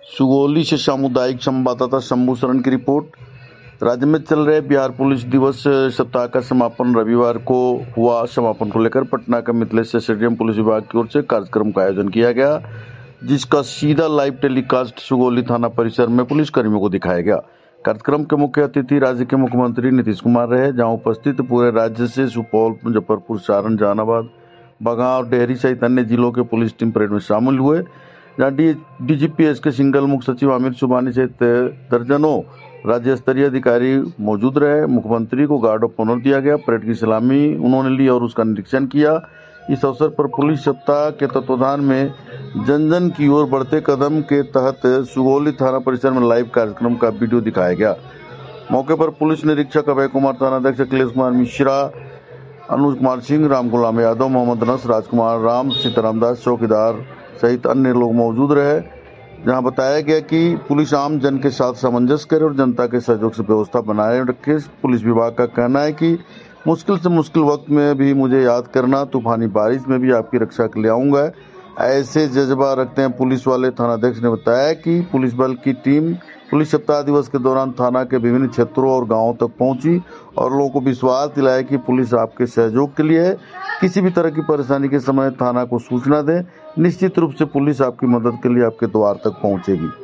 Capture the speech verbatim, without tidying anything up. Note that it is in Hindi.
सुगौली से सामुदायिक संवाददाता शंभू शरण की रिपोर्ट। राज्य में चल रहे बिहार पुलिस दिवस सप्ताह का समापन रविवार को हुआ। समापन को लेकर पटना के मिथिलेश स्टेडियम पुलिस विभाग की ओर से कार्यक्रम का आयोजन किया गया, जिसका सीधा लाइव टेलीकास्ट सुगौली थाना परिसर में पुलिस कर्मियों को दिखाया गया। कार्यक्रम के मुख्य अतिथि राज्य के मुख्यमंत्री नीतीश कुमार रहे, जहां उपस्थित पूरे राज्य से सुपौल, मुजफ्फरपुर, सारण, जहानाबाद, बगहा और डेहरी सहित अन्य जिलों के पुलिस टीम परेड में शामिल हुए, जहाँ डीजीपीएस के सिंगल मुख्य सचिव आमिर सुबहानी सहित दर्जनों राज्य स्तरीय अधिकारी मौजूद रहे। मुख्यमंत्री को गार्ड ऑफ ऑनर दिया गया। परेड की सलामी उन्होंने ली और उसका निरीक्षण किया। इस अवसर पर पुलिस सप्ताह के तत्वाधान में जन जन की ओर बढ़ते कदम के तहत सुगौली थाना परिसर में लाइव कार्यक्रम का वीडियो दिखाया गया। मौके पर पुलिस निरीक्षक अभय कुमार, थानाध्यक्ष अखिलेश कुमार मिश्रा, अनुज कुमार सिंह, राम गुलाम यादव, मोहम्मद अनस, राजकुमार राम, सीताराम दास, चौकीदार सहित अन्य लोग मौजूद रहे। जहां बताया गया कि पुलिस आम जन के साथ सामंजस्य करे और जनता के सहयोग से व्यवस्था बनाए रखे। पुलिस विभाग का कहना है कि मुश्किल से मुश्किल वक्त में भी मुझे याद करना, तूफानी बारिश में भी आपकी रक्षा के लिए आऊंगा, ऐसे जज्बा रखते हैं पुलिस वाले। थानाध्यक्ष ने बताया कि पुलिस बल की टीम पुलिस सप्ताह दिवस के दौरान थाना के विभिन्न क्षेत्रों और गांवों तक पहुंची और लोगों को विश्वास दिलाया कि पुलिस आपके सहयोग के लिए है। किसी भी तरह की परेशानी के समय थाना को सूचना दें। निश्चित रूप से पुलिस आपकी मदद के लिए आपके द्वार तक पहुंचेगी।